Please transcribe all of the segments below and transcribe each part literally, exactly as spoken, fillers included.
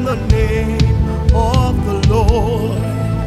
the name of the Lord.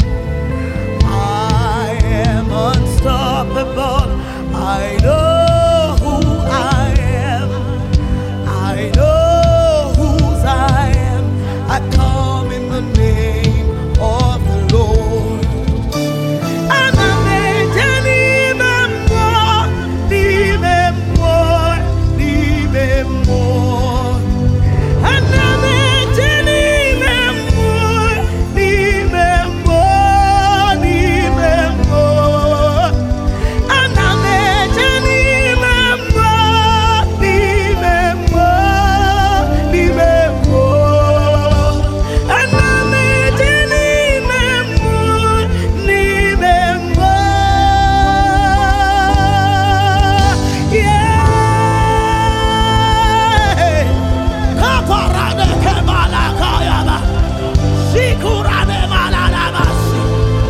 I am unstoppable. I know who I am. I know whose I am. I come in the name of the Lord. And I made any more, leave him more, leave him more. And I made any more, leave him more, leave him more. And I made any more, leave him more, leave him more. And I made any more, leave him more. Yeah. Kaparade kebala kayaba. Shikurade malalabasi.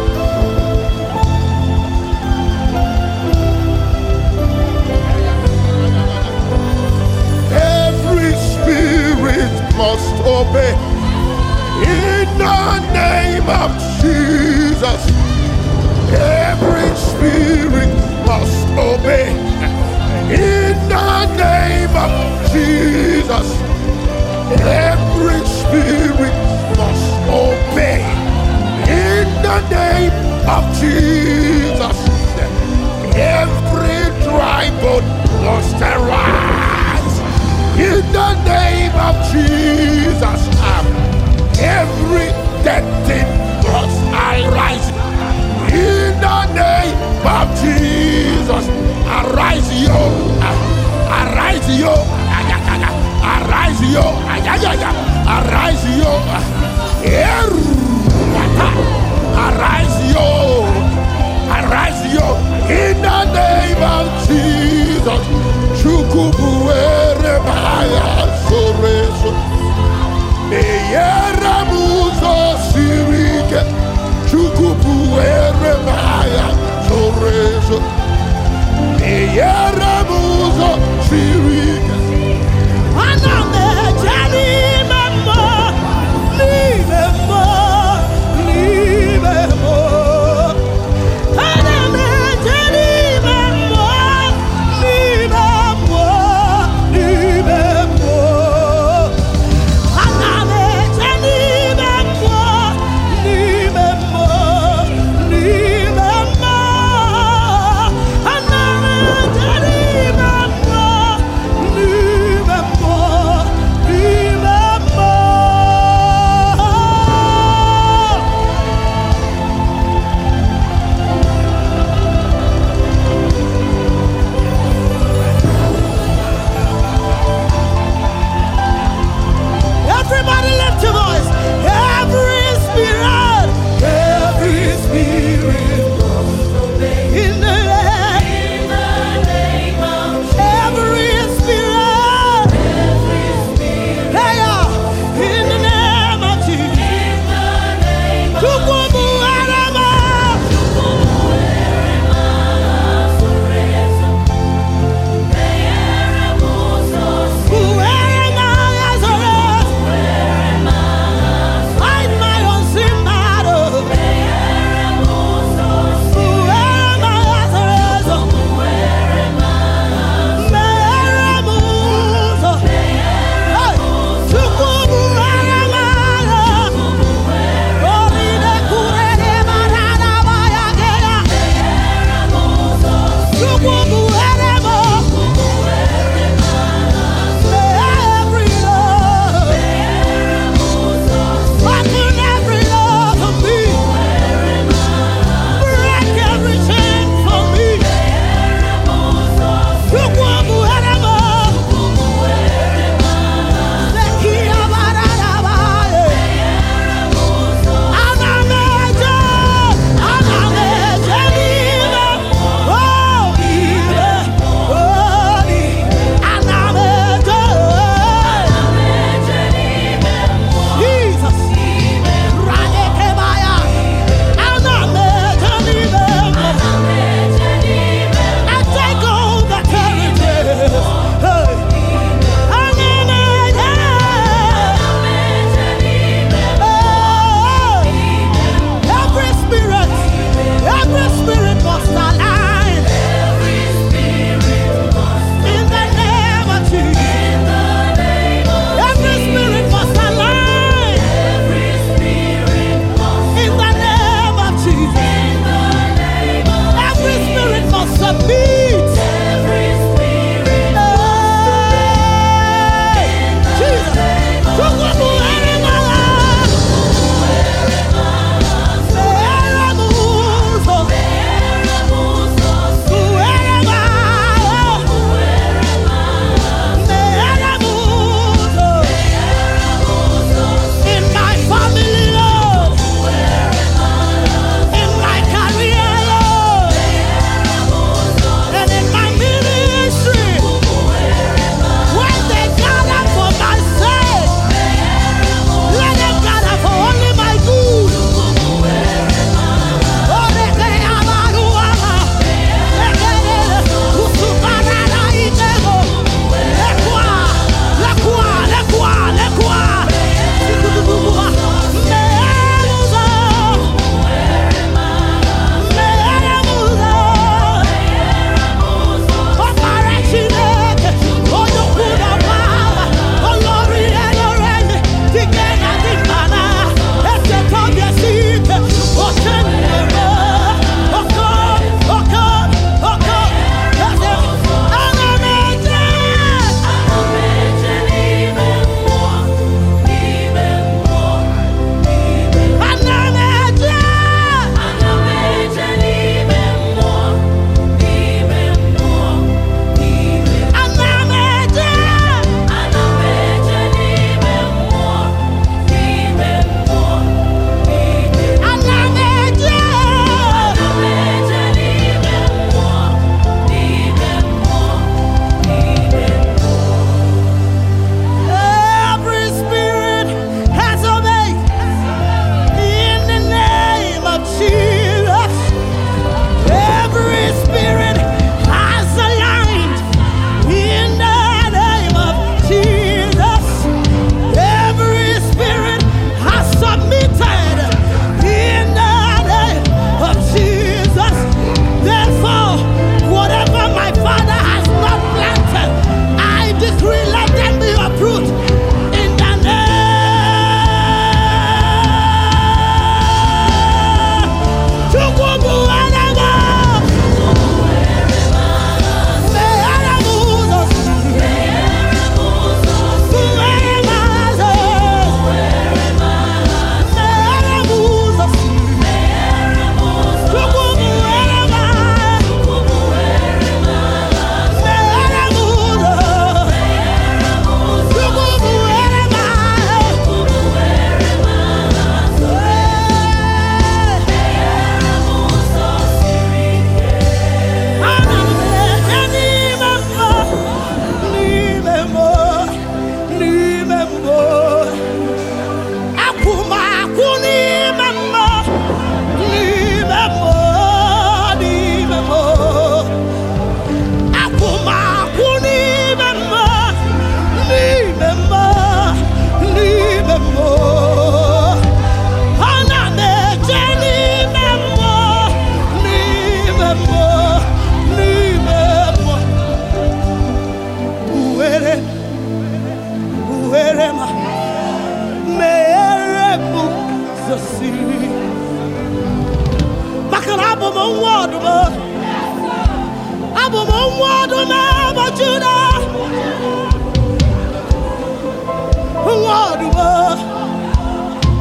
Every spirit must obey in the name of Jesus. Every spirit must obey in the name of Jesus. Every spirit must obey in the name of Jesus. Every dry bone must arise in the name of Jesus. Every dead thing must arise in the name of Jesus. Arise, yo, arise, yo, arise, yo, arise, yo, arise, yo, arise, yo, in the name of Jesus. Chukubuere baya soreso, eyera muzo sirike. Chukubuere baya soreso, eyera muzo sirike. And I made any more, leave him more, leave him more. And I made any more, leave him more, leave him more. And I made any more, leave him more, leave him more. And I made any more, leave him more,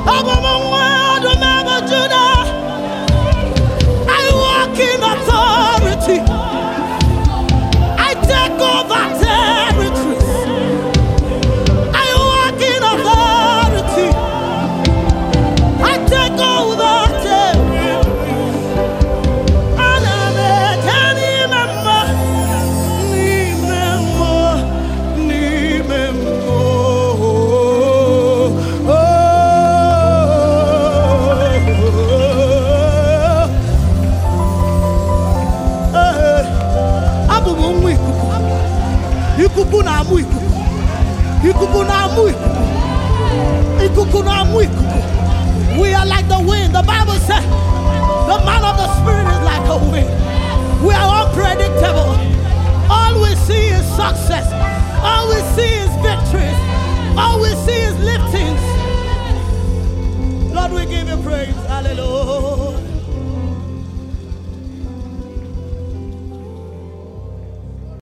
I walk in authority. I take over territories. I walk in authority. I take over territories. And I'm a tiny member. Ni member. Ni member. Ikuku na amu ikuku. Ikuku na amu ikuku. Ikuku na amu ikuku. We are like the wind. The Bible says the man of the Spirit is like a wind. We are unpredictable. All we see is success. All we see is victories. All we see is liftings. Lord, we give you praise. Hallelujah.